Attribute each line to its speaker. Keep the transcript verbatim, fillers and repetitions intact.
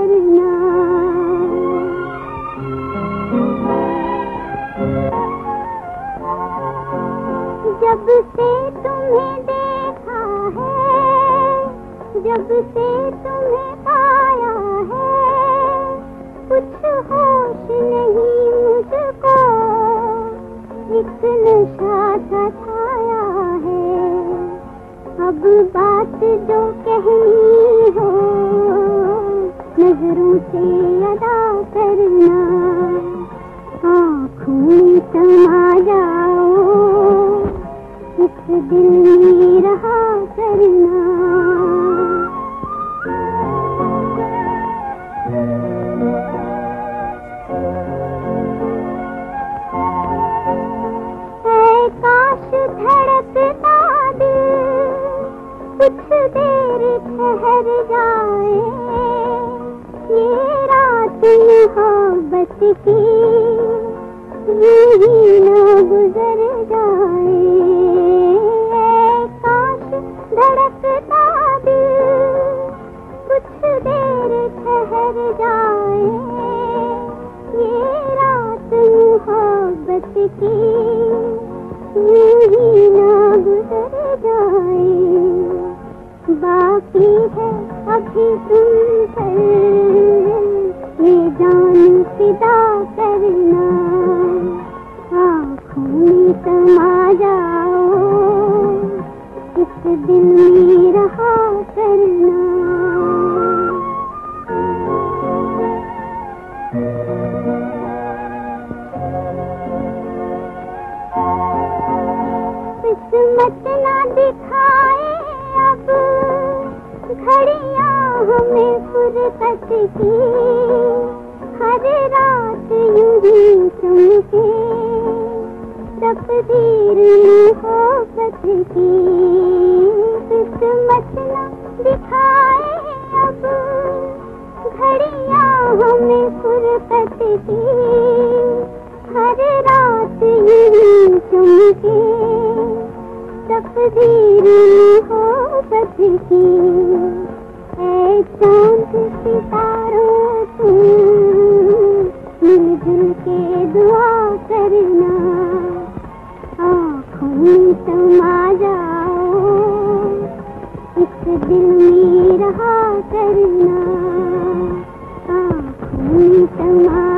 Speaker 1: करना। जब से तुम्हें देखा है, जब से तुम्हें पाया है, कुछ होश नहीं मुझको, एक नशा सा छाया है। अब बात जो कहनी हो, नजरों से अदा करना। आँखों में समा जाओ, इस दिल में रहा करना। ऐ काश धड़कता दिल कुछ देर ठहर जाए, ये रात मोहब्बत की यूं ही न गुजर जाए। ऐ काश धड़कता दिल कुछ देर ठहर जाए, ये रात मोहब्बत की यूं ही न गुजर जाए। बाकी है अभी तुम पर ये जान फिदा करना। आँखों में समा जाओ, इस दिल में रहा करना। किस्मत ना दिखाए अब घड़ियां हमें फुर्सत की, हर रात यूं ही चमके तकदीर मोहब्बत की। किस्मत ना दिखाए अब घड़ियां हमें फुर्सत की, हर रात यूं ही चमके तकदीर मोहब्बत की। ऐ चांद सितारों तुम मिलजुल के दुआ करना। आँखों में समा जाओ, इस दिल में रहा करना। आँखों में समा